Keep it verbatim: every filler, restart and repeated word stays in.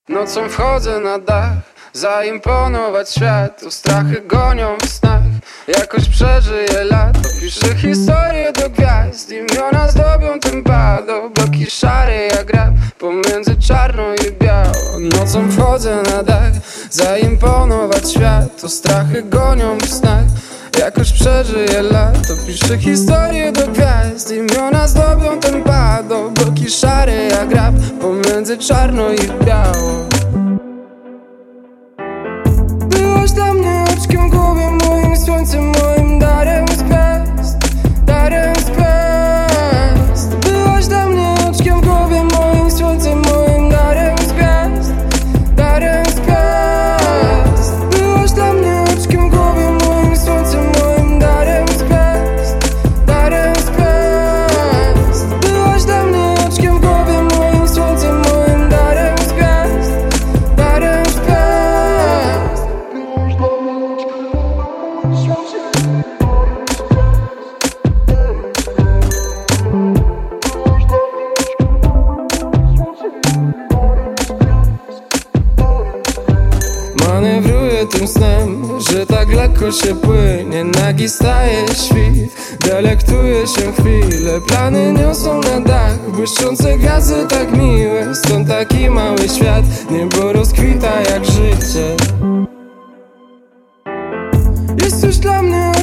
Nocą wchodzę na dach, zaimponować światu. Strachy gonią w snach, jakoś przeżyję lato. Piszę historię do gwiazd, imiona zdobią tempo. Bloki szare jak rap, pomiędzy czarno i biało. Nocą wchodzę na dach, zaimponować światu. Strachy gonią w snach, jakoś przeżyję lato. Piszę historię do gwiazd, imiona zdobią tempo. Bloki szare jak rap, pomiędzy czarno i biało. Byłaś dla mnie oczkiem, głowiem, moim słońcem, moim darem z gwiazd, darem z gwiazd. Byłaś dla mnie oczkiem, głowiem, moim słońcem, moim darem z gwiazd, darem z gwiazd. Byłaś dla mnie oczkiem, głowiem, moim słońcem, moim darem z gwiazd, darem z gwiazd. Byłaś dla mnie oczkiem, głowiem, moim słońcem, moim darem z gwiazd, darem z gwiazd. Manewruję tym snem, że tak lekko się płynie. Nagi staje świt, delektuję się chwilę. Plany niosą na dach, błyszczące gwiazdy tak miłe. Stąd taki mały świat, niebo rozkwita jak życie. Jesteś dla mnie